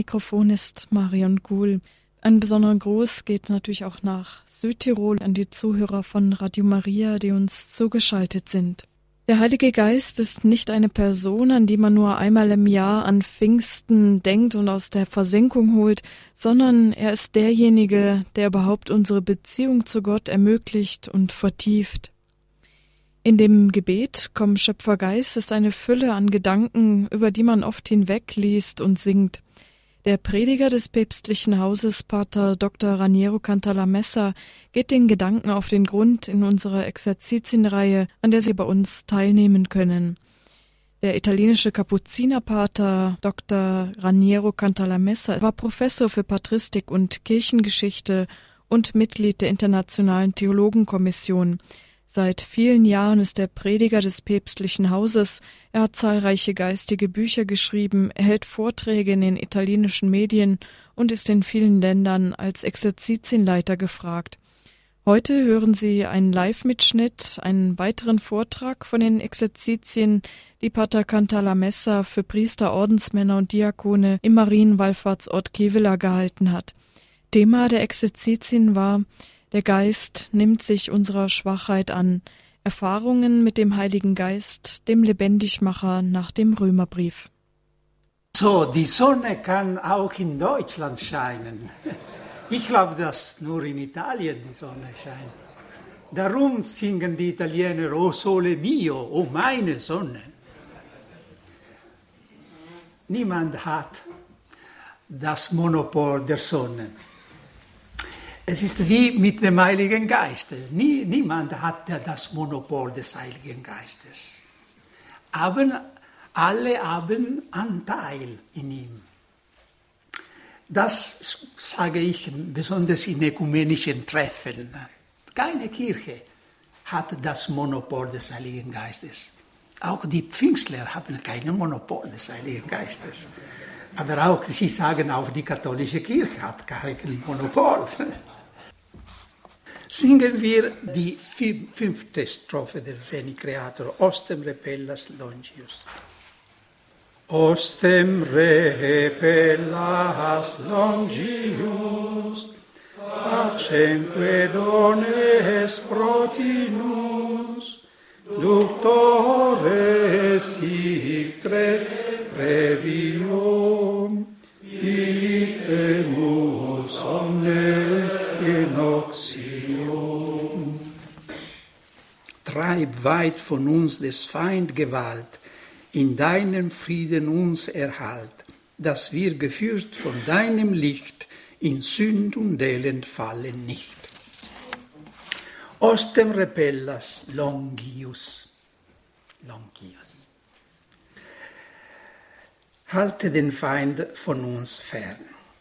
Mikrofon ist Marion Guhl. Einen besonderen Gruß geht natürlich auch nach Südtirol an die Zuhörer von Radio Maria, die uns zugeschaltet sind. Der Heilige Geist ist nicht eine Person, an die man nur einmal im Jahr an Pfingsten denkt und aus der Versenkung holt, sondern er ist derjenige, der überhaupt unsere Beziehung zu Gott ermöglicht und vertieft. In dem Gebet Komm Schöpfergeist ist eine Fülle an Gedanken, über die man oft hinwegliest und singt. Der Prediger des päpstlichen Hauses, Pater Dr. Raniero Cantalamessa, geht den Gedanken auf den Grund in unserer Exerzitienreihe, an der Sie bei uns teilnehmen können. Der italienische Kapuzinerpater Dr. Raniero Cantalamessa war Professor für Patristik und Kirchengeschichte und Mitglied der Internationalen Theologenkommission. Seit vielen Jahren ist er Prediger des päpstlichen Hauses. Er hat zahlreiche geistige Bücher geschrieben, er hält Vorträge in den italienischen Medien und ist in vielen Ländern als Exerzitienleiter gefragt. Heute hören Sie einen Live-Mitschnitt, einen weiteren Vortrag von den Exerzitien, die Pater Cantalamessa für Priester, Ordensmänner und Diakone im Marienwallfahrtsort Kevela gehalten hat. Thema der Exerzitien war: Der Geist nimmt sich unserer Schwachheit an. Erfahrungen mit dem Heiligen Geist, dem Lebendigmacher nach dem Römerbrief. So, die Sonne kann auch in Deutschland scheinen. Ich glaube, dass nur in Italien die Sonne scheint. Darum singen die Italiener O Sole mio, o meine Sonne. Niemand hat das Monopol der Sonne. Es ist wie mit dem Heiligen Geist. Niemand hat das Monopol des Heiligen Geistes. Aber alle haben Anteil in ihm. Das sage ich besonders in ökumenischen Treffen. Keine Kirche hat das Monopol des Heiligen Geistes. Auch die Pfingstler haben kein Monopol des Heiligen Geistes. Aber auch, sie sagen, auch die katholische Kirche hat kein Monopol. Singen wir die 5. Strophe der Veni Creator, Ostem repellas longius. Ostem repellas longius, accenque dones protinus, ductore sictre previum, itemus omne inoxium. Treib weit von uns des Feind Gewalt, in deinem Frieden uns erhalt, dass wir geführt von deinem Licht in Sünd und Elend fallen nicht. Ostem repellas longius. Longius. Halte den Feind von uns fern.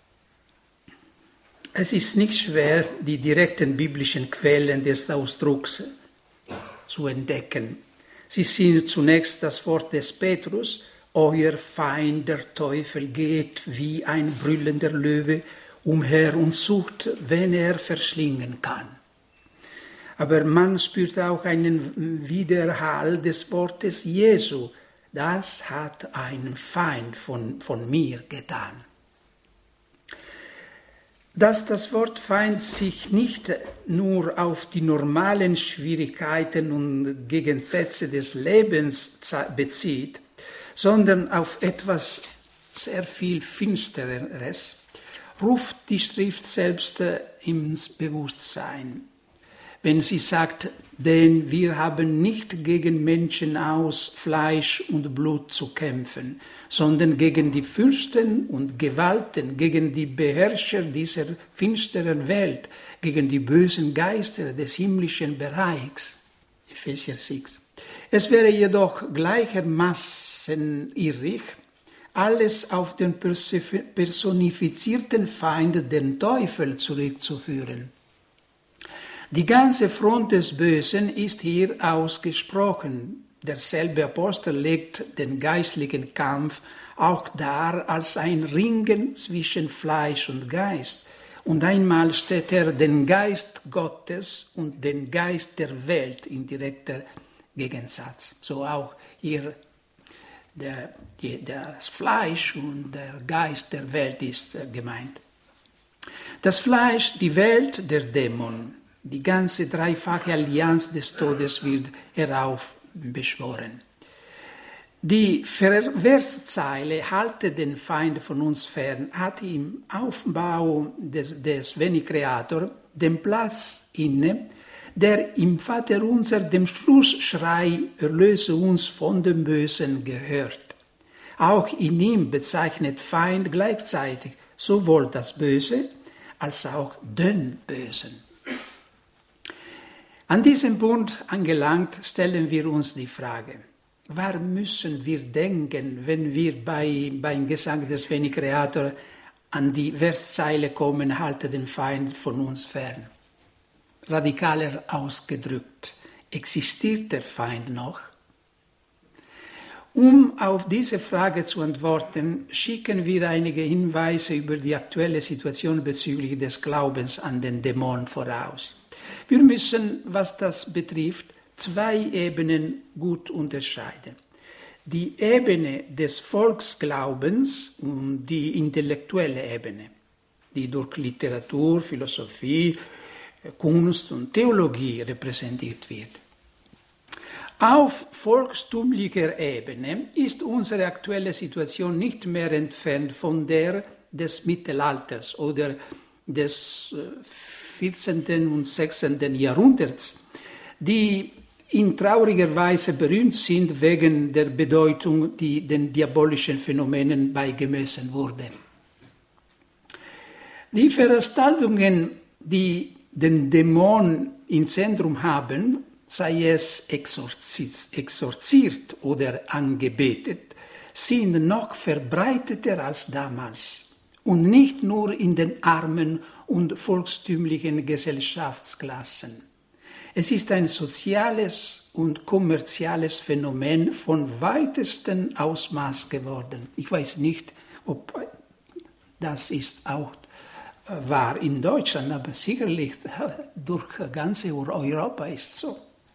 Es ist nicht schwer, die direkten biblischen Quellen des Ausdrucks zu entdecken. Sie sind zunächst das Wort des Petrus: Euer Feind, der Teufel, geht wie ein brüllender Löwe umher und sucht, wen er verschlingen kann. Aber man spürt auch einen Widerhall des Wortes Jesu: Das hat ein Feind von mir getan. Dass das Wort Feind sich nicht nur auf die normalen Schwierigkeiten und Gegensätze des Lebens bezieht, sondern auf etwas sehr viel Finstereres, ruft die Schrift selbst ins Bewusstsein. Wenn sie sagt, denn wir haben nicht gegen Menschen aus Fleisch und Blut zu kämpfen, sondern gegen die Fürsten und Gewalten, gegen die Beherrscher dieser finsteren Welt, gegen die bösen Geister des himmlischen Bereichs. Epheser 6. Es wäre jedoch gleichermaßen irrig, alles auf den personifizierten Feind, den Teufel, zurückzuführen. Die ganze Front des Bösen ist hier ausgesprochen. Derselbe Apostel legt den geistlichen Kampf auch dar als ein Ringen zwischen Fleisch und Geist. Und einmal steht er den Geist Gottes und den Geist der Welt in direkter Gegensatz. So auch hier das Fleisch und der Geist der Welt ist gemeint. Das Fleisch, die Welt, der Dämon, die ganze dreifache Allianz des Todes wird heraufbeschworen. Die Verszeile „Halte den Feind von uns fern" hat im Aufbau des Veni Creator den Platz inne, der im Vaterunser dem Schlussschrei „Erlöse uns von dem Bösen" gehört. Auch in ihm bezeichnet Feind gleichzeitig sowohl das Böse als auch den Bösen. An diesem Punkt angelangt, stellen wir uns die Frage: Warum müssen wir denken, wenn wir beim Gesang des Veni Creator an die Verszeile kommen, „Halte den Feind von uns fern"? Radikaler ausgedrückt, existiert der Feind noch? Um auf diese Frage zu antworten, schicken wir einige Hinweise über die aktuelle Situation bezüglich des Glaubens an den Dämon voraus. Wir müssen, was das betrifft, 2 Ebenen gut unterscheiden. Die Ebene des Volksglaubens und die intellektuelle Ebene, die durch Literatur, Philosophie, Kunst und Theologie repräsentiert wird. Auf volkstümlicher Ebene ist unsere aktuelle Situation nicht mehr entfernt von der des Mittelalters oder des 14. und 16. Jahrhunderts, die in trauriger Weise berühmt sind wegen der Bedeutung, die den diabolischen Phänomenen beigemessen wurde. Die Veranstaltungen, die den Dämon im Zentrum haben, sei es exorziert oder angebetet, sind noch verbreiteter als damals und nicht nur in den armen und volkstümlichen Gesellschaftsklassen. Es ist ein soziales und kommerzielles Phänomen von weitestem Ausmaß geworden. Ich weiß nicht, ob das ist auch wahr in Deutschland, aber sicherlich durch ganz Europa ist es so.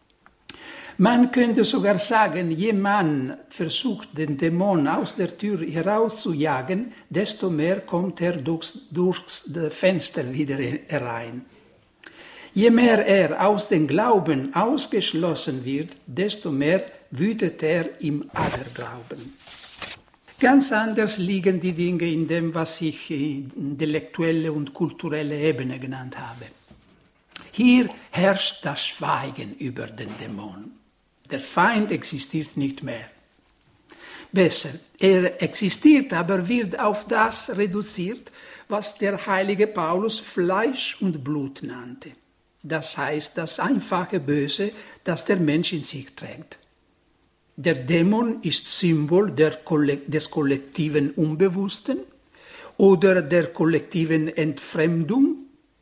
Man könnte sogar sagen, je man versucht, den Dämon aus der Tür herauszujagen, desto mehr kommt er durchs Fenster wieder herein. Je mehr er aus dem Glauben ausgeschlossen wird, desto mehr wütet er im Aberglauben. Ganz anders liegen die Dinge in dem, was ich intellektuelle und kulturelle Ebene genannt habe. Hier herrscht das Schweigen über den Dämon. Der Feind existiert nicht mehr. Besser, er existiert, aber wird auf das reduziert, was der heilige Paulus Fleisch und Blut nannte. Das heißt, das einfache Böse, das der Mensch in sich trägt. Der Dämon ist Symbol des kollektiven Unbewussten oder der kollektiven Entfremdung,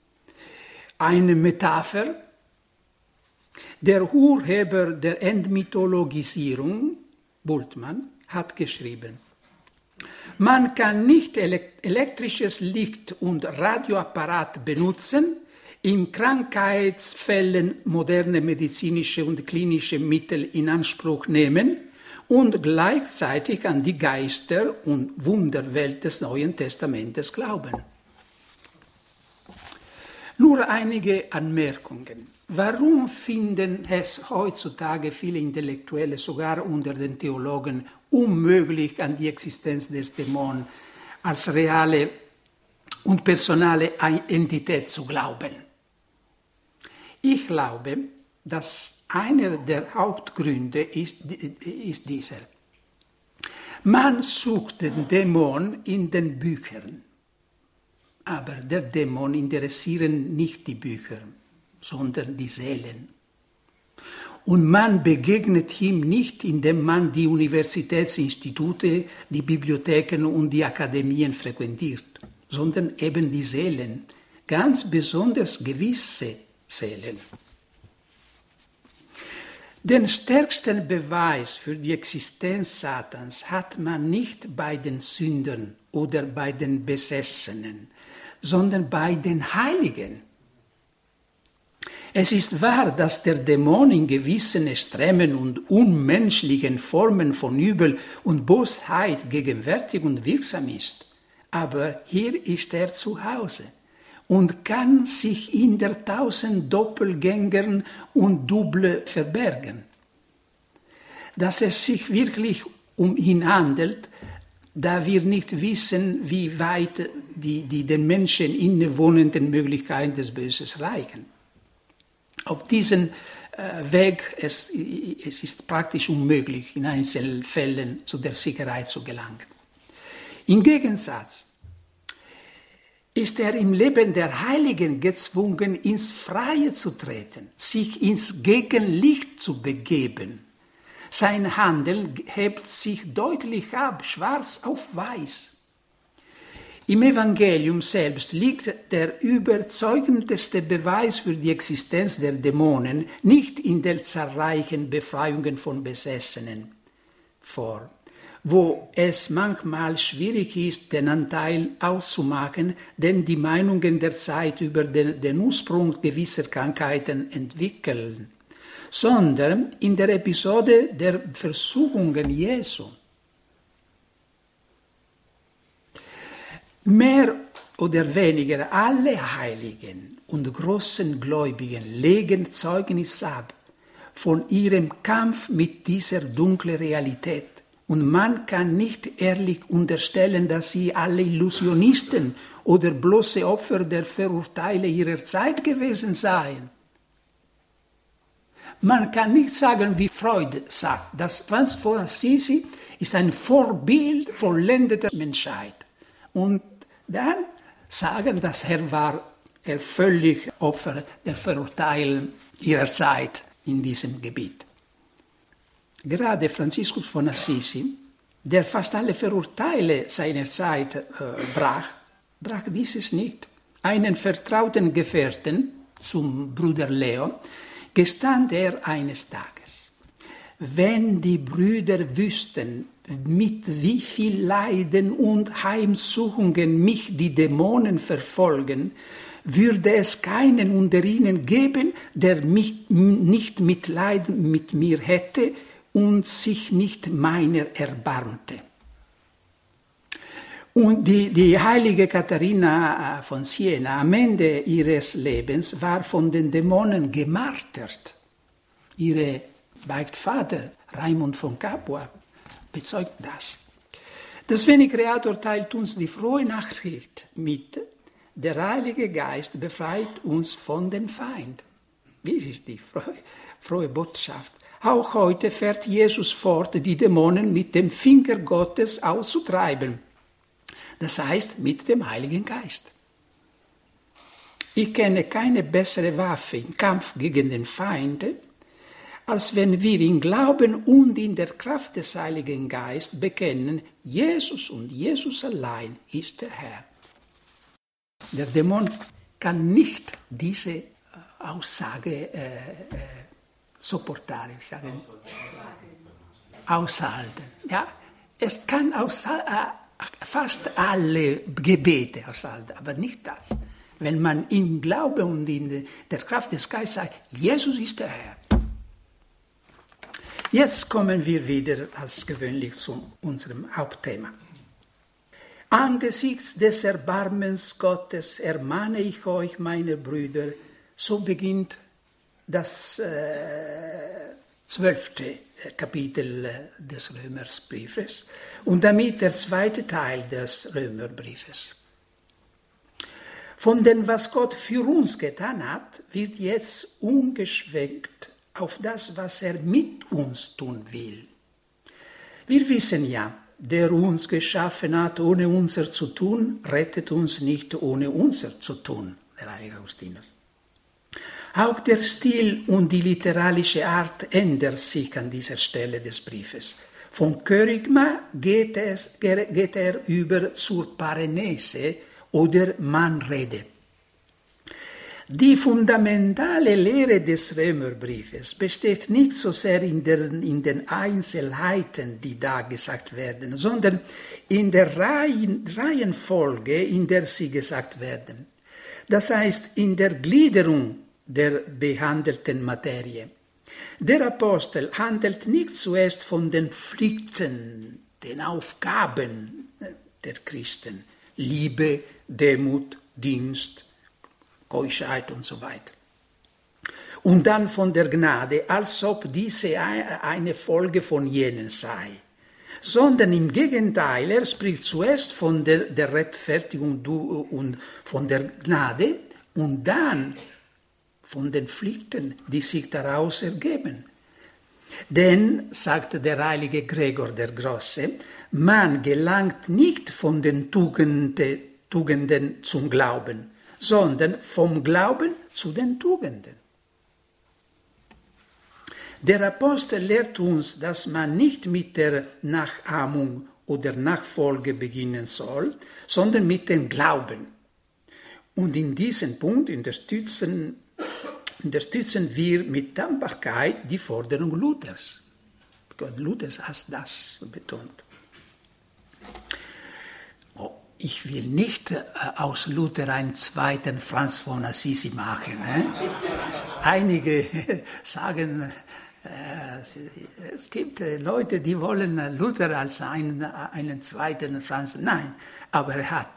eine Metapher. Der Urheber der Entmythologisierung, Bultmann, hat geschrieben: Man kann nicht elektrisches Licht und Radioapparat benutzen, in Krankheitsfällen moderne medizinische und klinische Mittel in Anspruch nehmen und gleichzeitig an die Geister- und Wunderwelt des Neuen Testamentes glauben. Nur einige Anmerkungen. Warum finden es heutzutage viele Intellektuelle, sogar unter den Theologen, unmöglich, an die Existenz des Dämons als reale und personale Entität zu glauben? Ich glaube, dass einer der Hauptgründe ist dieser. Man sucht den Dämon in den Büchern, aber der Dämon interessieren nicht die Bücher, sondern die Seelen. Und man begegnet ihm nicht, indem man die Universitätsinstitute, die Bibliotheken und die Akademien frequentiert, sondern eben die Seelen, ganz besonders gewisse Seelen. Den stärksten Beweis für die Existenz Satans hat man nicht bei den Sündern oder bei den Besessenen, sondern bei den Heiligen. Es ist wahr, dass der Dämon in gewissen extremen und unmenschlichen Formen von Übel und Bosheit gegenwärtig und wirksam ist. Aber hier ist er zu Hause und kann sich in der 1000 Doppelgängern und Double verbergen. Dass es sich wirklich um ihn handelt, da wir nicht wissen, wie weit die den Menschen innewohnenden Möglichkeiten des Böses reichen. Auf diesem Weg, es ist praktisch unmöglich, in Einzelfällen zu der Sicherheit zu gelangen. Im Gegensatz ist er im Leben der Heiligen gezwungen, ins Freie zu treten, sich ins Gegenlicht zu begeben. Sein Handeln hebt sich deutlich ab, schwarz auf weiß. Im Evangelium selbst liegt der überzeugendste Beweis für die Existenz der Dämonen nicht in den zahlreichen Befreiungen von Besessenen vor, wo es manchmal schwierig ist, den Anteil auszumachen, den die Meinungen der Zeit über den Ursprung gewisser Krankheiten entwickeln, sondern in der Episode der Versuchungen Jesu. Mehr oder weniger alle Heiligen und großen Gläubigen legen Zeugnis ab von ihrem Kampf mit dieser dunklen Realität. Und man kann nicht ehrlich unterstellen, dass sie alle Illusionisten oder bloße Opfer der Verurteile ihrer Zeit gewesen seien. Man kann nicht sagen, wie Freud sagt, dass Franz von Assisi ist ein Vorbild vollendeter Menschheit. Und dann sagen, dass er völlig Opfer der Verurteilung ihrer Zeit in diesem Gebiet. Gerade Franziskus von Assisi, der fast alle Verurteile seiner Zeit brach dieses nicht. Einen vertrauten Gefährten, zum Bruder Leo, gestand er eines Tages: Wenn die Brüder wüssten, mit wie viel Leiden und Heimsuchungen mich die Dämonen verfolgen, würde es keinen unter ihnen geben, der mich nicht Mitleid mit mir hätte und sich nicht meiner erbarmte. Und die heilige Katharina von Siena am Ende ihres Lebens war von den Dämonen gemartert. Ihr Beichtvater Raimund von Capua bezeugt das. Der Sveni Creator teilt uns die frohe Nachricht mit: Der Heilige Geist befreit uns von dem Feind. Dies ist die frohe Botschaft. Auch heute fährt Jesus fort, die Dämonen mit dem Finger Gottes auszutreiben. Das heißt, mit dem Heiligen Geist. Ich kenne keine bessere Waffe im Kampf gegen den Feind, als wenn wir im Glauben und in der Kraft des Heiligen Geistes bekennen, Jesus und Jesus allein ist der Herr. Der Dämon kann nicht diese Aussage aushalten. Ja, es kann fast alle Gebete aushalten, aber nicht das. Wenn man im Glauben und in der Kraft des Geistes sagt, Jesus ist der Herr. Jetzt kommen wir wieder als gewöhnlich zu unserem Hauptthema. Angesichts des Erbarmens Gottes ermahne ich euch, meine Brüder, so beginnt das 12. Kapitel des Römerbriefes und damit der 2. Teil des Römerbriefes. Von dem, was Gott für uns getan hat, wird jetzt umgeschwenkt auf das, was er mit uns tun will. Wir wissen ja, der uns geschaffen hat, ohne unser zu tun, rettet uns nicht ohne unser zu tun, der heilige Augustinus. Auch der Stil und die literarische Art ändern sich an dieser Stelle des Briefes. Von Kerygma geht er über zur Parenese oder Mannrede. Die fundamentale Lehre des Römerbriefes besteht nicht so sehr in den Einzelheiten, die da gesagt werden, sondern in der Reihenfolge, in der sie gesagt werden. Das heißt, in der Gliederung der behandelten Materie. Der Apostel handelt nicht zuerst von den Pflichten, den Aufgaben der Christen, Liebe, Demut, Dienst, Keuschheit und so weiter. Und dann von der Gnade, als ob diese eine Folge von jenen sei. Sondern im Gegenteil, er spricht zuerst von der Rechtfertigung und von der Gnade und dann von den Pflichten, die sich daraus ergeben. Denn, sagte der heilige Gregor der Große, man gelangt nicht von den Tugenden zum Glauben, sondern vom Glauben zu den Tugenden. Der Apostel lehrt uns, dass man nicht mit der Nachahmung oder Nachfolge beginnen soll, sondern mit dem Glauben. Und in diesem Punkt unterstützen wir mit Dankbarkeit die Forderung Luthers. Luther hat das betont. Ich will nicht aus Luther einen zweiten Franz von Assisi machen. Einige sagen, es gibt Leute, die wollen Luther als einen zweiten Franz. Nein, aber er hat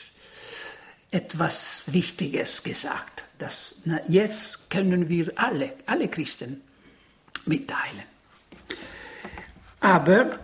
etwas Wichtiges gesagt. Das jetzt können wir alle Christen mitteilen. Aber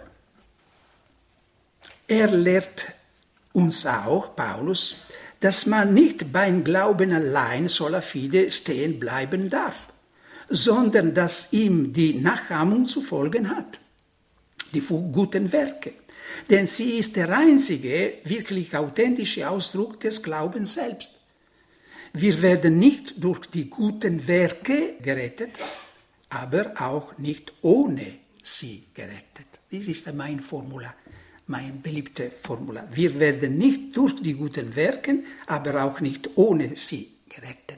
er lehrt uns auch, Paulus, dass man nicht beim Glauben allein sola fide stehen bleiben darf, sondern dass ihm die Nachahmung zu folgen hat, die guten Werke. Denn sie ist der einzige wirklich authentische Ausdruck des Glaubens selbst. Wir werden nicht durch die guten Werke gerettet, aber auch nicht ohne sie gerettet. Das ist mein Formula, mein beliebte Formula. Wir werden nicht durch die guten Werke, aber auch nicht ohne sie gerettet.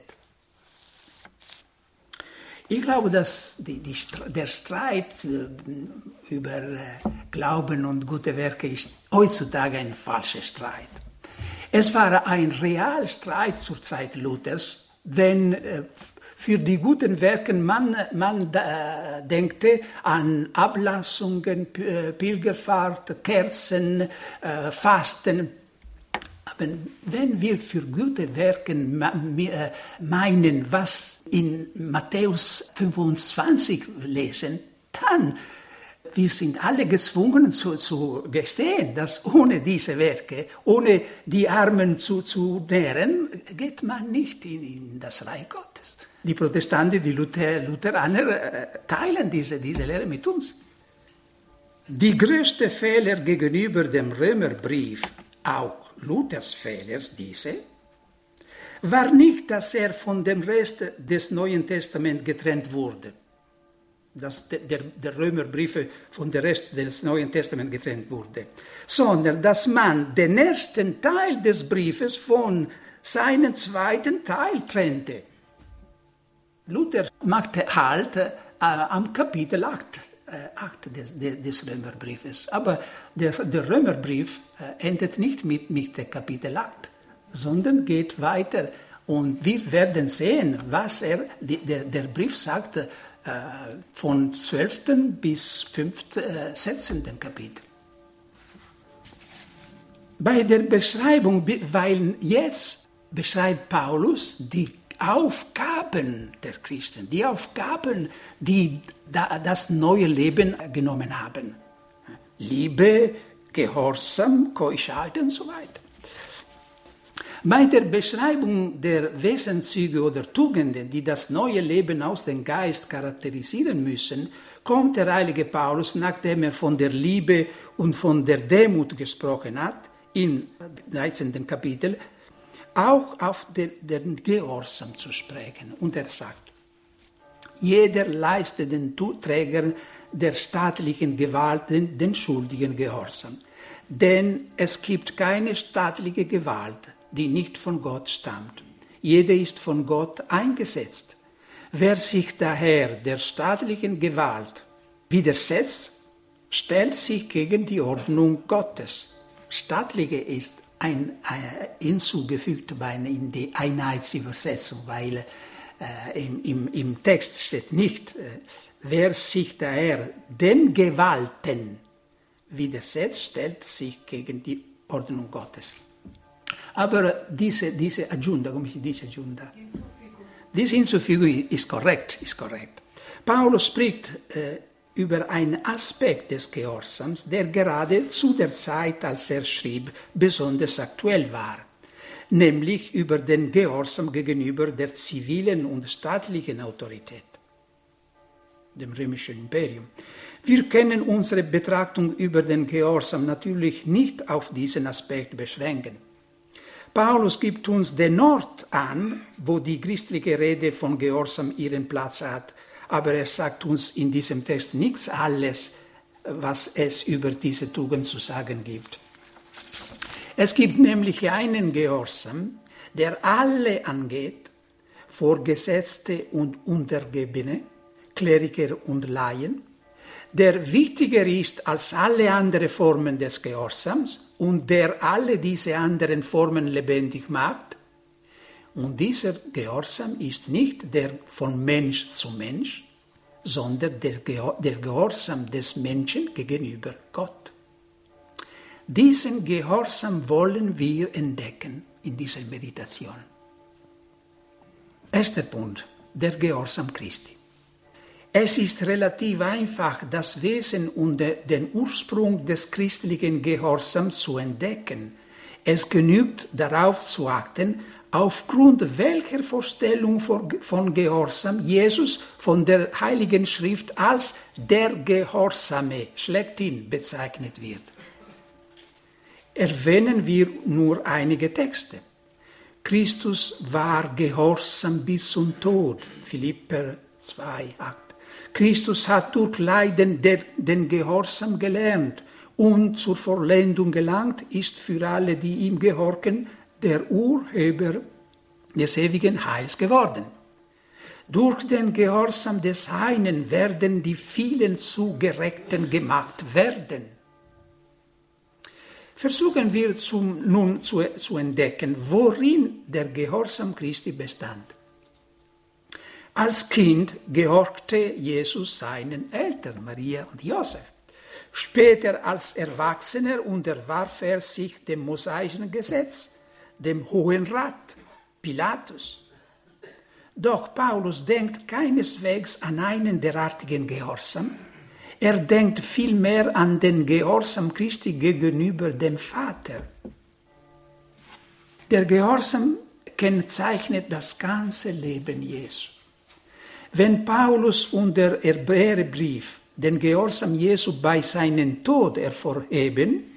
Ich glaube, dass der Streit über Glauben und gute Werke ist heutzutage ein falscher Streit. Es war ein realer Streit zur Zeit Luthers, denn für die guten Werke man denkte an Ablassungen, Pilgerfahrt, Kerzen, Fasten. Aber wenn wir für gute Werke meinen, was in Matthäus 25 lesen, dann wir sind alle gezwungen zu gestehen, dass ohne diese Werke, ohne die Armen zu nähren, geht man nicht in das Reich Gottes. Die Protestanten, die Lutheraner teilen diese Lehre mit uns. Die größte Fehler gegenüber dem Römerbrief, auch Luthers Fehler, diese, war nicht, dass er von dem Rest des Neuen Testaments getrennt wurde. Dass der Römerbriefe von dem Rest des Neuen Testaments getrennt wurde, sondern dass man den ersten Teil des Briefes von seinem zweiten Teil trennte. Luther machte Halt am Kapitel 8 des Römerbriefes. Aber der Römerbrief endet nicht mit dem Kapitel 8, sondern geht weiter. Und wir werden sehen, was der Brief sagt, von 12. bis 16. Kapitel. Bei der Beschreibung, weil jetzt beschreibt Paulus die Aufgaben der Christen, die Aufgaben, die das neue Leben genommen haben. Liebe, Gehorsam, Keuschheit und so weiter. Bei der Beschreibung der Wesenszüge oder Tugenden, die das neue Leben aus dem Geist charakterisieren müssen, kommt der heilige Paulus, nachdem er von der Liebe und von der Demut gesprochen hat, im 13. Kapitel, auch auf den Gehorsam zu sprechen. Und er sagt, jeder leistet den Trägern der staatlichen Gewalt den schuldigen Gehorsam. Denn es gibt keine staatliche Gewalt, die nicht von Gott stammt. Jede ist von Gott eingesetzt. Wer sich daher der staatlichen Gewalt widersetzt, stellt sich gegen die Ordnung Gottes. Staatliche ist hinzugefügt in die Einheitsübersetzung, weil Im Text steht nicht, wer sich daher den Gewalten widersetzt, stellt sich gegen die Ordnung Gottes. Aber diese aggiunta, come si dice aggiunta? Diese Hinzufügung ist korrekt. Paulus spricht über einen Aspekt des Gehorsams, der gerade zu der Zeit, als er schrieb, besonders aktuell war, nämlich über den Gehorsam gegenüber der zivilen und staatlichen Autorität, dem römischen Imperium. Wir können unsere Betrachtung über den Gehorsam natürlich nicht auf diesen Aspekt beschränken. Paulus gibt uns den Ort an, wo die christliche Rede von Gehorsam ihren Platz hat, aber er sagt uns in diesem Text nichts alles, was es über diese Tugend zu sagen gibt. Es gibt nämlich einen Gehorsam, der alle angeht, Vorgesetzte und Untergebene, Kleriker und Laien, der wichtiger ist als alle anderen Formen des Gehorsams und der alle diese anderen Formen lebendig macht. Und dieser Gehorsam ist nicht der von Mensch zu Mensch, sondern der Gehorsam des Menschen gegenüber Gott. Diesen Gehorsam wollen wir entdecken in dieser Meditation. Erster Punkt, der Gehorsam Christi. Es ist relativ einfach, das Wesen und den Ursprung des christlichen Gehorsams zu entdecken. Es genügt darauf zu achten, aufgrund welcher Vorstellung von Gehorsam Jesus von der Heiligen Schrift als der Gehorsame schlechthin bezeichnet wird. Erwähnen wir nur einige Texte. Christus war gehorsam bis zum Tod, Philipper 2,8. Christus hat durch Leiden den Gehorsam gelernt und zur Vollendung gelangt, ist für alle, die ihm gehorchen, der Urheber des ewigen Heils geworden. Durch den Gehorsam des einen werden die vielen zu Gerechten gemacht werden. Versuchen wir nun zu entdecken, worin der Gehorsam Christi bestand. Als Kind gehorchte Jesus seinen Eltern, Maria und Josef. Später als Erwachsener unterwarf er sich dem mosaischen Gesetz, dem Hohen Rat, Pilatus. Doch Paulus denkt keineswegs an einen derartigen Gehorsam. Er denkt vielmehr an den Gehorsam Christi gegenüber dem Vater. Der Gehorsam kennzeichnet das ganze Leben Jesu. Wenn Paulus unter Hebräerbrief den Gehorsam Jesu bei seinem Tod hervorheben,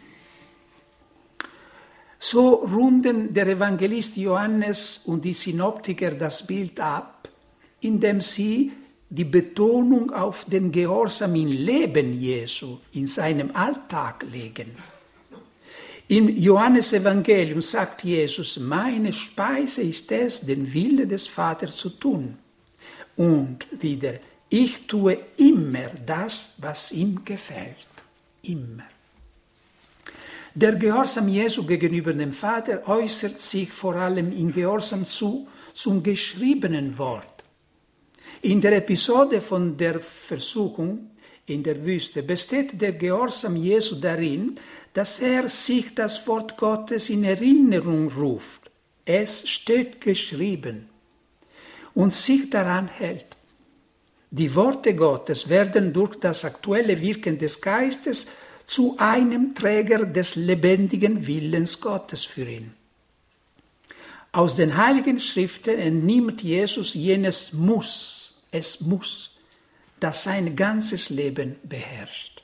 so runden der Evangelist Johannes und die Synoptiker das Bild ab, indem sie die Betonung auf den Gehorsam im Leben Jesu, in seinem Alltag legen. Im Johannesevangelium sagt Jesus, meine Speise ist es, den Wille des Vaters zu tun. Und wieder, ich tue immer das, was ihm gefällt. Immer. Der Gehorsam Jesu gegenüber dem Vater äußert sich vor allem in Gehorsam zum geschriebenen Wort. In der Episode von der Versuchung in der Wüste besteht der Gehorsam Jesu darin, dass er sich das Wort Gottes in Erinnerung ruft. Es steht geschrieben. Und sich daran hält. Die Worte Gottes werden durch das aktuelle Wirken des Geistes zu einem Träger des lebendigen Willens Gottes für ihn. Aus den Heiligen Schriften entnimmt Jesus jenes Muss, es muss, das sein ganzes Leben beherrscht.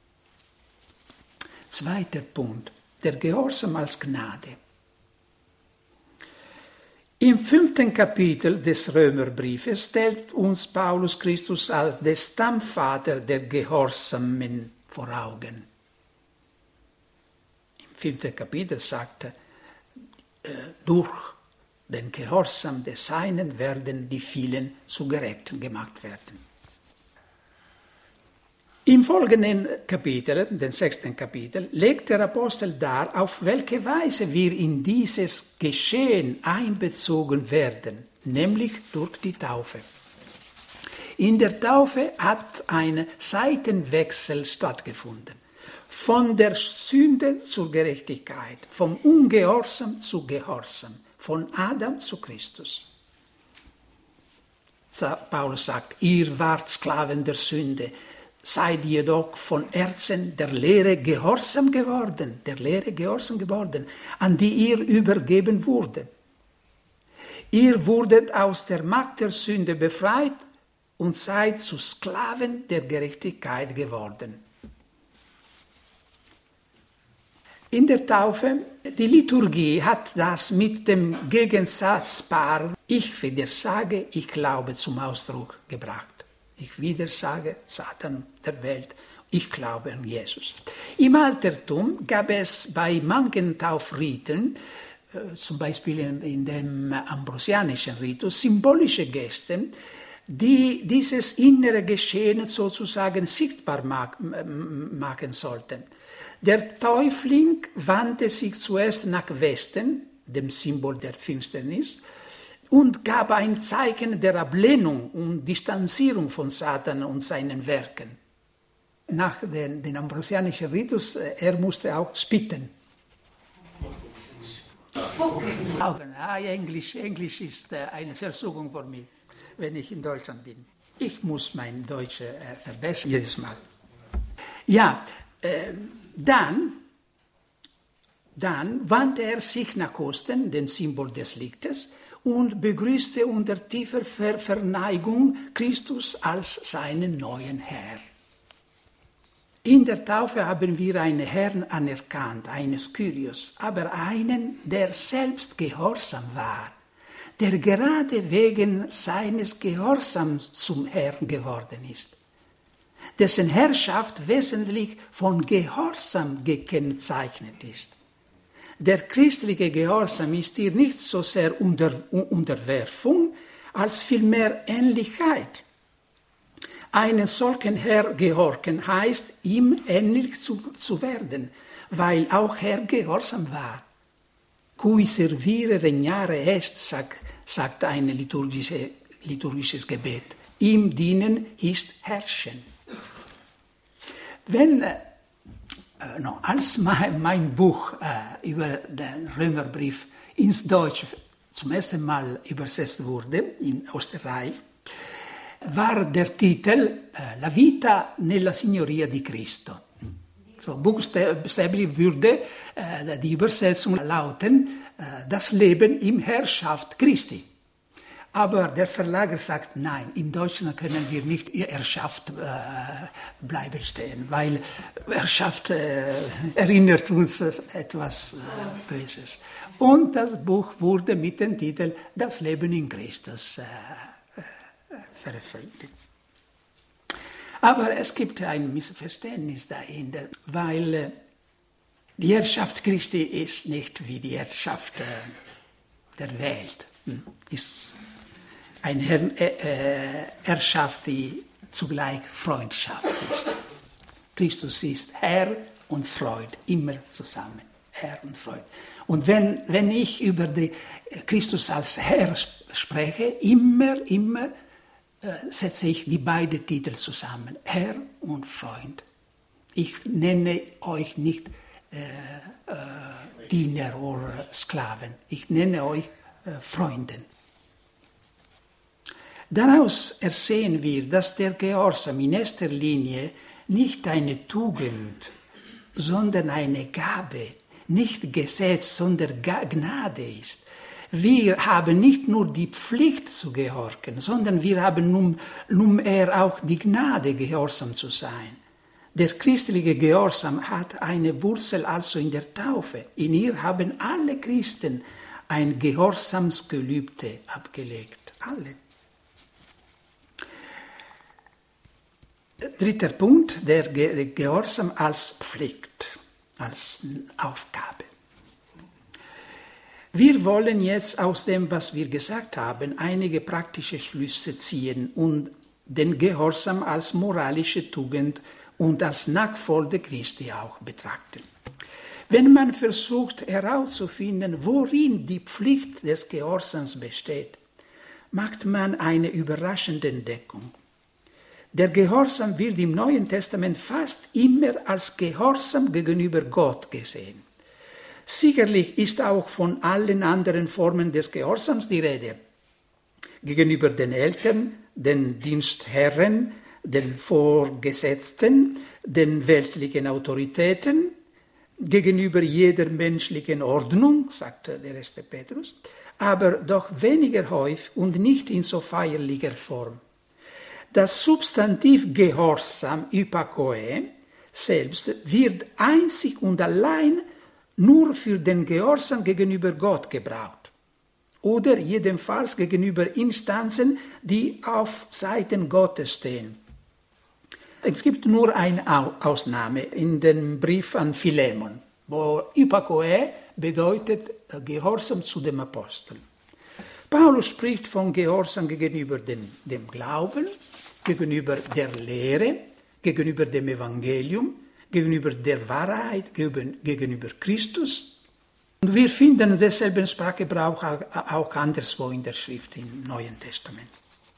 Zweiter Punkt, der Gehorsam als Gnade. Im 5. Kapitel des Römerbriefes stellt uns Paulus Christus als der Stammvater der Gehorsamen vor Augen. Im 5. Kapitel sagt er, durch den Gehorsam des Seinen werden die vielen zu Gerechten gemacht werden. Im folgenden Kapitel, den 6. Kapitel, legt der Apostel dar, auf welche Weise wir in dieses Geschehen einbezogen werden, nämlich durch die Taufe. In der Taufe hat ein Seitenwechsel stattgefunden. Von der Sünde zur Gerechtigkeit, vom Ungehorsam zu Gehorsam, von Adam zu Christus. Paulus sagt, ihr wart Sklaven der Sünde, seid jedoch von Herzen der Lehre gehorsam geworden, an die ihr übergeben wurde. Ihr wurdet aus der Macht der Sünde befreit und seid zu Sklaven der Gerechtigkeit geworden. In der Taufe, die Liturgie hat das mit dem Gegensatzpaar ich widersage, ich glaube zum Ausdruck gebracht. Ich widersage Satan, der Welt, ich glaube an Jesus. Im Altertum gab es bei manchen Taufriten, zum Beispiel in dem ambrosianischen Ritus, symbolische Gesten, die dieses innere Geschehen sozusagen sichtbar machen sollten. Der Täufling wandte sich zuerst nach Westen, dem Symbol der Finsternis, und gab ein Zeichen der Ablehnung und Distanzierung von Satan und seinen Werken. Nach dem ambrosianischen Ritus, er musste auch spitten. Englisch ist eine Versuchung für mich, wenn ich in Deutschland bin. Ich muss mein Deutsch verbessern, jedes Mal. Ja, dann wandte er sich nach Osten, dem Symbol des Lichtes, und begrüßte unter tiefer Verneigung Christus als seinen neuen Herr. In der Taufe haben wir einen Herrn anerkannt, eines Kyrios, aber einen, der selbst gehorsam war, der gerade wegen seines Gehorsams zum Herrn geworden ist, dessen Herrschaft wesentlich von Gehorsam gekennzeichnet ist. Der christliche Gehorsam ist hier nicht so sehr Unterwerfung, als vielmehr Ähnlichkeit. Einen solchen Herr gehorchen heißt, ihm ähnlich zu werden, weil auch er gehorsam war. Cui servire regnare est, sagt ein liturgisches Gebet. Ihm dienen ist herrschen. Als mein Buch über den Römerbrief ins Deutsche zum ersten Mal übersetzt wurde, in Österreich, war der Titel La vita nella signoria di Cristo. So buchstäblich würde die Übersetzung lauten, das Leben in Herrschaft Christi. Aber der Verleger sagt, nein, in Deutschland können wir nicht Herrschaft bleiben stehen, weil Herrschaft erinnert uns etwas Böses. Und das Buch wurde mit dem Titel Das Leben in Christus veröffentlicht. Aber es gibt ein Missverständnis dahinter, weil die Herrschaft Christi ist nicht wie die Herrschaft der Welt. Ist eine Herrschaft, die zugleich Freundschaft ist. Christus ist Herr und Freund, immer zusammen. Herr und Freund. Und wenn ich über Christus als Herr spreche, immer setze ich die beiden Titel zusammen, Herr und Freund. Ich nenne euch nicht Diener oder Sklaven, ich nenne euch Freunden. Daraus ersehen wir, dass der Gehorsam in erster Linie nicht eine Tugend, sondern eine Gabe, nicht Gesetz, sondern Gnade ist. Wir haben nicht nur die Pflicht zu gehorchen, sondern wir haben nunmehr auch die Gnade, gehorsam zu sein. Der christliche Gehorsam hat eine Wurzel also in der Taufe. In ihr haben alle Christen ein Gehorsamsgelübde abgelegt. Alle. Dritter Punkt, der Gehorsam als Pflicht, als Aufgabe. Wir wollen jetzt aus dem, was wir gesagt haben, einige praktische Schlüsse ziehen und den Gehorsam als moralische Tugend und als Nachfolger Christi auch betrachten. Wenn man versucht herauszufinden, worin die Pflicht des Gehorsams besteht, macht man eine überraschende Entdeckung. Der Gehorsam wird im Neuen Testament fast immer als Gehorsam gegenüber Gott gesehen. Sicherlich ist auch von allen anderen Formen des Gehorsams die Rede. Gegenüber den Eltern, den Dienstherren, den Vorgesetzten, den weltlichen Autoritäten, gegenüber jeder menschlichen Ordnung, sagt der 1. Petrus, aber doch weniger häufig und nicht in so feierlicher Form. Das Substantiv Gehorsam, Hypakoe, selbst wird einzig und allein nur für den Gehorsam gegenüber Gott gebraucht oder jedenfalls gegenüber Instanzen, die auf Seiten Gottes stehen. Es gibt nur eine Ausnahme in dem Brief an Philemon, wo Hypakoe bedeutet Gehorsam zu dem Apostel. Paulus spricht von Gehorsam gegenüber dem Glauben, gegenüber der Lehre, gegenüber dem Evangelium, gegenüber der Wahrheit, gegenüber Christus. Und wir finden denselben Sprachgebrauch auch anderswo in der Schrift im Neuen Testament.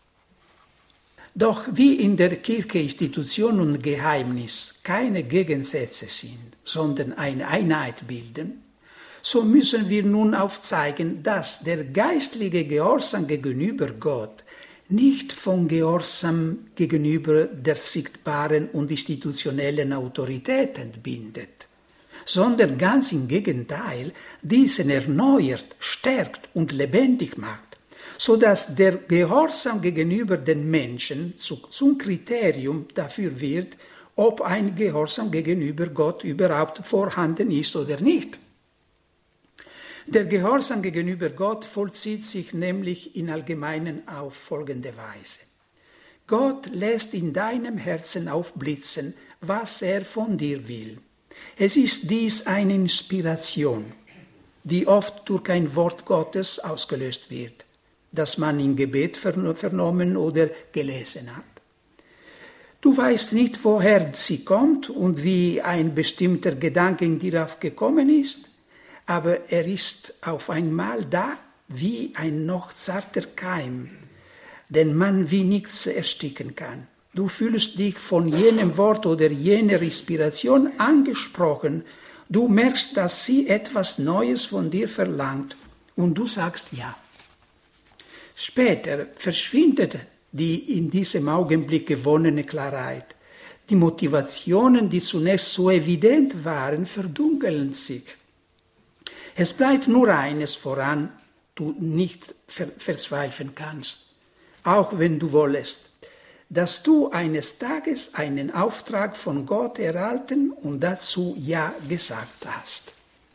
Doch wie in der Kirche Institution und Geheimnis keine Gegensätze sind, sondern eine Einheit bilden, so müssen wir nun aufzeigen, dass der geistliche Gehorsam gegenüber Gott nicht von Gehorsam gegenüber der sichtbaren und institutionellen Autorität entbindet, sondern ganz im Gegenteil diesen erneuert, stärkt und lebendig macht, sodass der Gehorsam gegenüber den Menschen zum Kriterium dafür wird, ob ein Gehorsam gegenüber Gott überhaupt vorhanden ist oder nicht. Der Gehorsam gegenüber Gott vollzieht sich nämlich im Allgemeinen auf folgende Weise. Gott lässt in deinem Herzen aufblitzen, was er von dir will. Es ist dies eine Inspiration, die oft durch ein Wort Gottes ausgelöst wird, das man im Gebet vernommen oder gelesen hat. Du weißt nicht, woher sie kommt und wie ein bestimmter Gedanke in dir aufgekommen ist, aber er ist auf einmal da wie ein noch zarter Keim, den man wie nichts ersticken kann. Du fühlst dich von jenem Wort oder jener Inspiration angesprochen. Du merkst, dass sie etwas Neues von dir verlangt und du sagst ja. Später verschwindet die in diesem Augenblick gewonnene Klarheit. Die Motivationen, die zunächst so evident waren, verdunkeln sich. Es bleibt nur eines, woran du nicht verzweifeln kannst, auch wenn du wolltest, dass du eines Tages einen Auftrag von Gott erhalten und dazu Ja gesagt hast.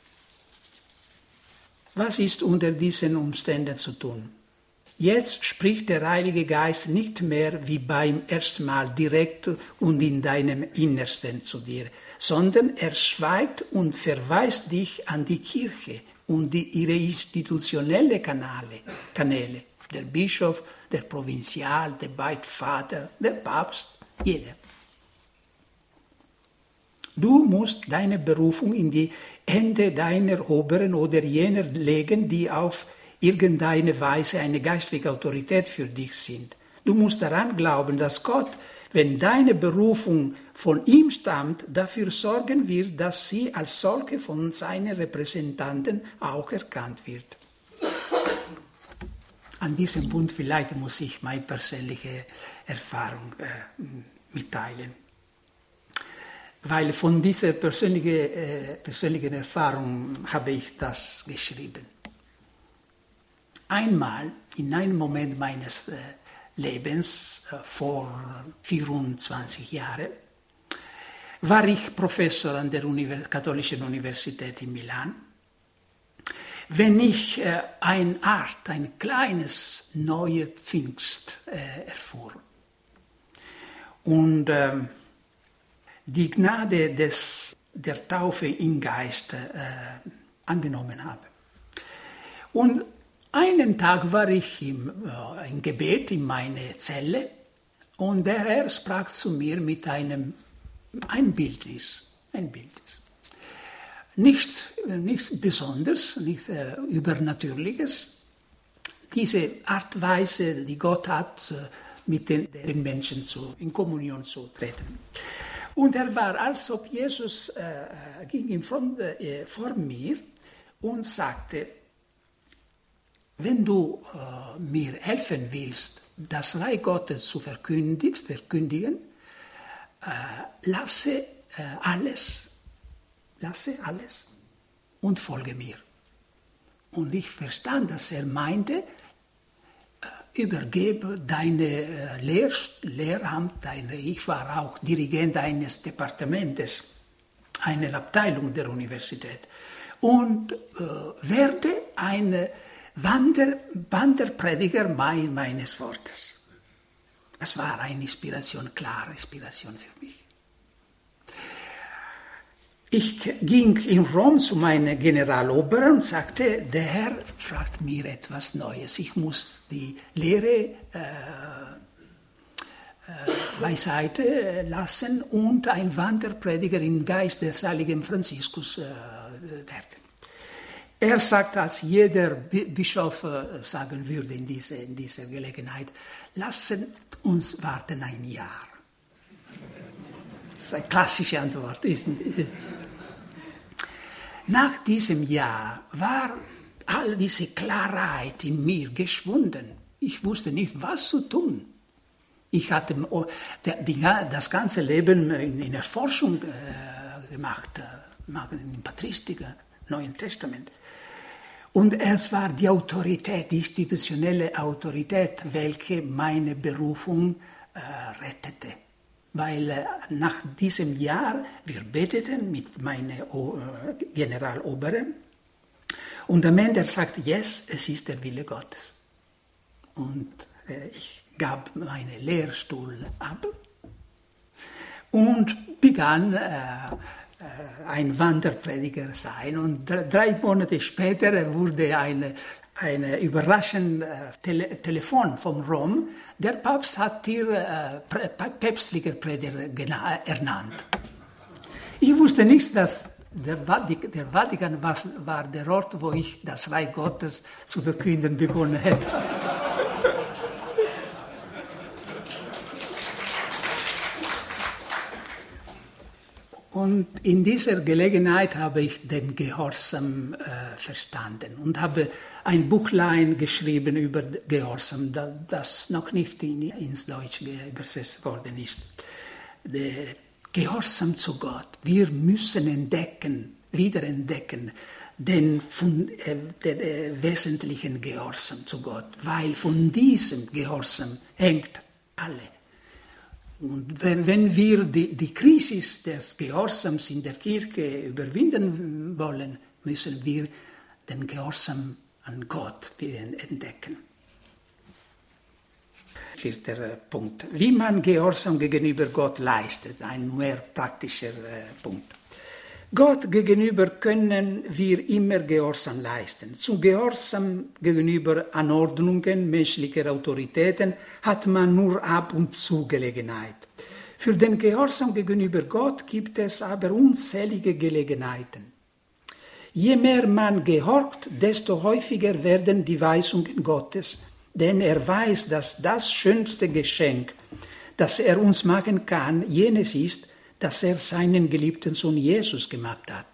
Was ist unter diesen Umständen zu tun? Jetzt spricht der Heilige Geist nicht mehr wie beim ersten Mal direkt und in deinem Innersten zu dir, sondern er schweigt und verweist dich an die Kirche und ihre institutionellen Kanäle. Der Bischof, der Provinzial, der Beichtvater, der Papst, jeder. Du musst deine Berufung in die Hände deiner Oberen oder jener legen, die auf irgendeine Weise eine geistliche Autorität für dich sind. Du musst daran glauben, dass Gott, wenn deine Berufung von ihm stammt, dafür sorgen wird, dass sie als solche von seinen Repräsentanten auch erkannt wird. An diesem Punkt vielleicht muss ich meine persönliche Erfahrung mitteilen. Weil von dieser persönlichen Erfahrung habe ich das geschrieben. Einmal, in einem Moment meines Lebens, vor 24 Jahren, war ich Professor an der Katholischen Universität in Milan. Wenn ich ein kleines neue Pfingst erfuhr und die Gnade der Taufe im Geist angenommen habe. Und einen Tag war ich im Gebet in meiner Zelle und der Herr sprach zu mir mit ein Bildnis. Nichts Besonderes, nichts Übernatürliches. diese Art Weise, die Gott hat, mit den Menschen in Kommunion zu treten. Und er war, als ob Jesus ging vor mir und sagte, wenn du mir helfen willst, das Reich Gottes zu verkündigen, lasse alles und folge mir. Und ich verstand, dass er meinte, übergebe deine Lehramt, ich war auch Dirigent eines Departements, einer Abteilung der Universität, und werde ein Wanderprediger meines Wortes. Das war eine Inspiration, klare Inspiration für mich. Ich ging in Rom zu meinem Generalober und sagte, der Herr fragt mir etwas Neues. Ich muss die Lehre beiseite lassen und ein Wanderprediger im Geist des heiligen Franziskus werden. Er sagt, als jeder Bischof sagen würde in dieser Gelegenheit, lassen uns warten ein Jahr. Das ist eine klassische Antwort. Nach diesem Jahr war all diese Klarheit in mir geschwunden. Ich wusste nicht, was zu tun. Ich hatte das ganze Leben in der Forschung gemacht, in Patristik, Neuen Testament. Und es war die Autorität, die institutionelle Autorität, welche meine Berufung rettete. Weil nach diesem Jahr, wir beteten mit meinem Generaloberen und am Ende sagte, yes, es ist der Wille Gottes. Und ich gab meinen Lehrstuhl ab und begann ein Wanderprediger sein. Und 3 Monate später wurde ein überraschendes Telefon von Rom. Der Papst hat hier päpstlicher Prediger ernannt. Ich wusste nicht, dass der Vatikan war der Ort, wo ich das Reich Gottes zu verkünden begonnen hätte. Und in dieser Gelegenheit habe ich den Gehorsam verstanden und habe ein Buchlein geschrieben über Gehorsam, das noch nicht ins Deutsche übersetzt worden ist. Der Gehorsam zu Gott. Wir müssen wiederentdecken den wesentlichen Gehorsam zu Gott, weil von diesem Gehorsam hängt alle. Und wenn wir die Krise des Gehorsams in der Kirche überwinden wollen, müssen wir den Gehorsam an Gott entdecken. 4. Punkt. Wie man Gehorsam gegenüber Gott leistet, ein mehr praktischer Punkt. Gott gegenüber können wir immer Gehorsam leisten. Zum Gehorsam gegenüber Anordnungen menschlicher Autoritäten hat man nur ab und zu Gelegenheit. Für den Gehorsam gegenüber Gott gibt es aber unzählige Gelegenheiten. Je mehr man gehorcht, desto häufiger werden die Weisungen Gottes, denn er weiß, dass das schönste Geschenk, das er uns machen kann, jenes ist, dass er seinen geliebten Sohn Jesus gemacht hat.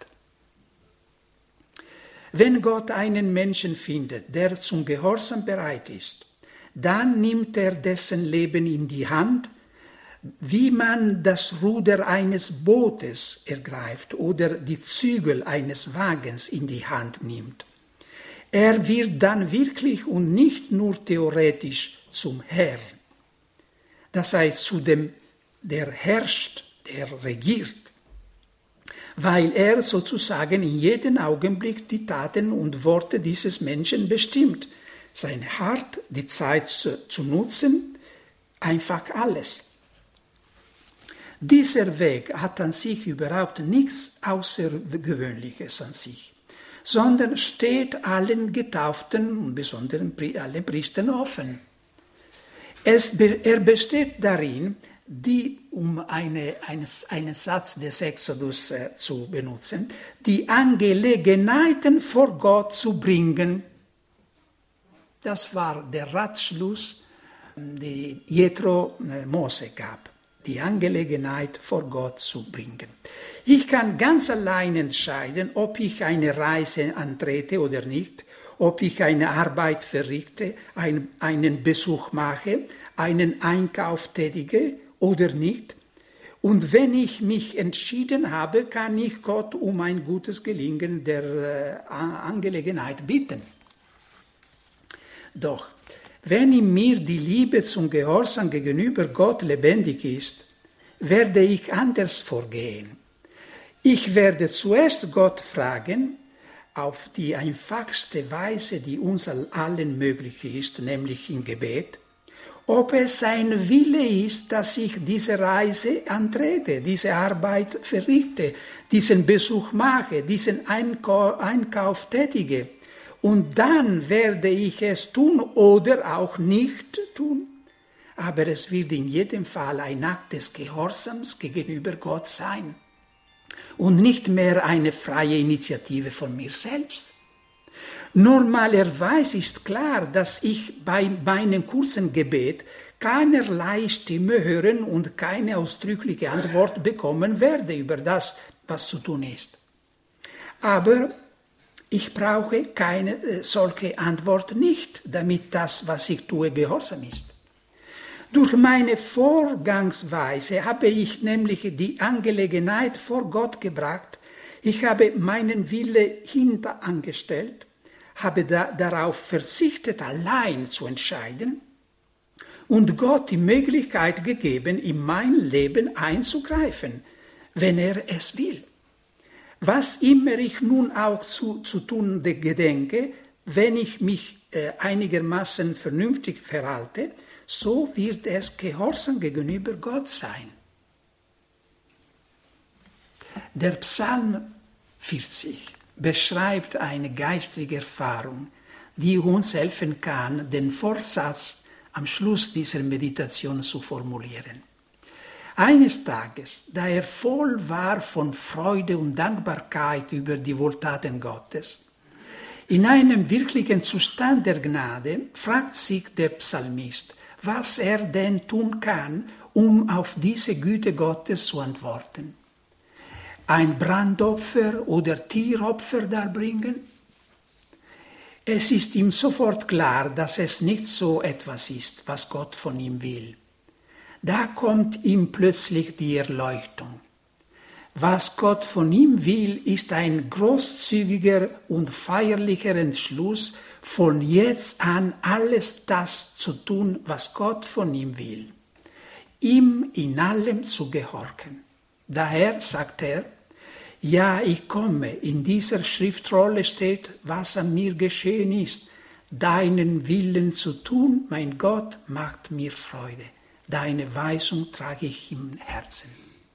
Wenn Gott einen Menschen findet, der zum Gehorsam bereit ist, dann nimmt er dessen Leben in die Hand, wie man das Ruder eines Bootes ergreift oder die Zügel eines Wagens in die Hand nimmt. Er wird dann wirklich und nicht nur theoretisch zum Herrn. Das heißt zu dem, der herrscht, der regiert, weil er sozusagen in jedem Augenblick die Taten und Worte dieses Menschen bestimmt. Sein Hart, die Zeit zu nutzen, einfach alles. Dieser Weg hat an sich überhaupt nichts Außergewöhnliches an sich, sondern steht allen Getauften und besonders allen Priestern offen. Er besteht darin, um einen Satz des Exodus zu benutzen, die Angelegenheiten vor Gott zu bringen. Das war der Ratschluss, den Jethro Mose gab, die Angelegenheit vor Gott zu bringen. Ich kann ganz allein entscheiden, ob ich eine Reise antrete oder nicht, ob ich eine Arbeit verrichte, einen Besuch mache, einen Einkauf tätige oder nicht. Und wenn ich mich entschieden habe, kann ich Gott um ein gutes Gelingen der Angelegenheit bitten. Doch wenn in mir die Liebe zum Gehorsam gegenüber Gott lebendig ist, werde ich anders vorgehen. Ich werde zuerst Gott fragen, auf die einfachste Weise, die uns allen möglich ist, nämlich im Gebet, ob es sein Wille ist, dass ich diese Reise antrete, diese Arbeit verrichte, diesen Besuch mache, diesen Einkauf tätige. Und dann werde ich es tun oder auch nicht tun. Aber es wird in jedem Fall ein Akt des Gehorsams gegenüber Gott sein und nicht mehr eine freie Initiative von mir selbst. Normalerweise ist klar, dass ich bei meinem kurzen Gebet keinerlei Stimme hören und keine ausdrückliche Antwort bekommen werde über das, was zu tun ist. Aber ich brauche keine solche Antwort nicht, damit das, was ich tue, gehorsam ist. Durch meine Vorgangsweise habe ich nämlich die Angelegenheit vor Gott gebracht. Ich habe meinen Wille hinterangestellt, habe darauf verzichtet, allein zu entscheiden und Gott die Möglichkeit gegeben, in mein Leben einzugreifen, wenn er es will. Was immer ich nun auch zu tun gedenke, wenn ich mich einigermaßen vernünftig verhalte, so wird es Gehorsam gegenüber Gott sein. Der Psalm 40 beschreibt eine geistige Erfahrung, die uns helfen kann, den Vorsatz am Schluss dieser Meditation zu formulieren. Eines Tages, da er voll war von Freude und Dankbarkeit über die Wohltaten Gottes, in einem wirklichen Zustand der Gnade, fragt sich der Psalmist, was er denn tun kann, um auf diese Güte Gottes zu antworten. Ein Brandopfer oder Tieropfer darbringen? Es ist ihm sofort klar, dass es nicht so etwas ist, was Gott von ihm will. Da kommt ihm plötzlich die Erleuchtung. Was Gott von ihm will, ist ein großzügiger und feierlicher Entschluss, von jetzt an alles das zu tun, was Gott von ihm will. Ihm in allem zu gehorchen. Daher sagt er, ja, ich komme, in dieser Schriftrolle steht, was an mir geschehen ist. Deinen Willen zu tun, mein Gott, macht mir Freude. Deine Weisung trage ich im Herzen.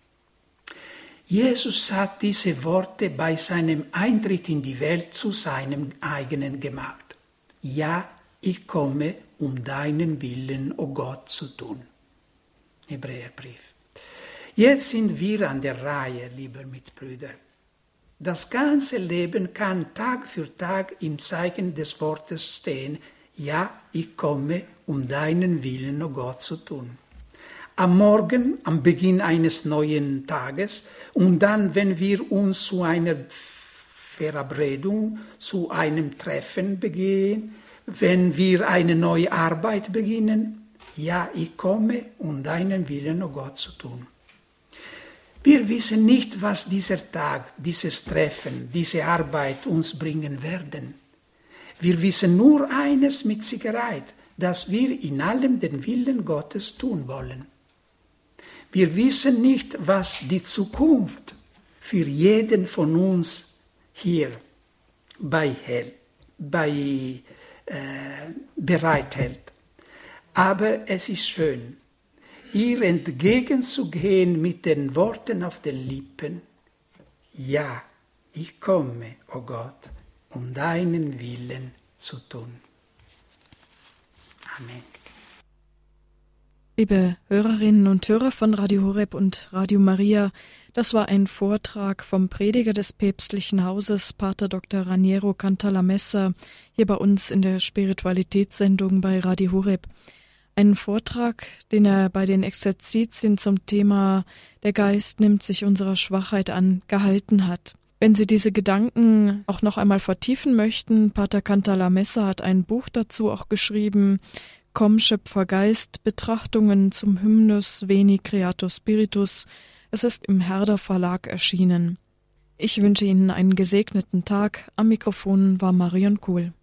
Jesus hat diese Worte bei seinem Eintritt in die Welt zu seinem eigenen gemacht. Ja, ich komme, um deinen Willen, o Gott, zu tun. Hebräerbrief. Jetzt sind wir an der Reihe, liebe Mitbrüder. Das ganze Leben kann Tag für Tag im Zeichen des Wortes stehen. Ja, ich komme, um deinen Willen, o Gott, zu tun. Am Morgen, am Beginn eines neuen Tages und dann, wenn wir uns zu einer Verabredung, zu einem Treffen begehen, wenn wir eine neue Arbeit beginnen. Ja, ich komme, um deinen Willen, o Gott, zu tun. Wir wissen nicht, was dieser Tag, dieses Treffen, diese Arbeit uns bringen werden. Wir wissen nur eines mit Sicherheit, dass wir in allem den Willen Gottes tun wollen. Wir wissen nicht, was die Zukunft für jeden von uns hier bereithält. Aber es ist schön, ihr entgegenzugehen mit den Worten auf den Lippen, ja, ich komme, o Gott, um deinen Willen zu tun. Amen. Liebe Hörerinnen und Hörer von Radio Horeb und Radio Maria, das war ein Vortrag vom Prediger des päpstlichen Hauses, Pater Dr. Raniero Cantalamessa, hier bei uns in der Spiritualitätssendung bei Radio Horeb. Einen Vortrag, den er bei den Exerzitien zum Thema "Der Geist nimmt sich unserer Schwachheit an" gehalten hat. Wenn Sie diese Gedanken auch noch einmal vertiefen möchten, Pater Cantalamessa hat ein Buch dazu auch geschrieben, Komm, Schöpfergeist, Betrachtungen zum Hymnus Veni Creator Spiritus. Es ist im Herder Verlag erschienen. Ich wünsche Ihnen einen gesegneten Tag. Am Mikrofon war Marion Kuhl.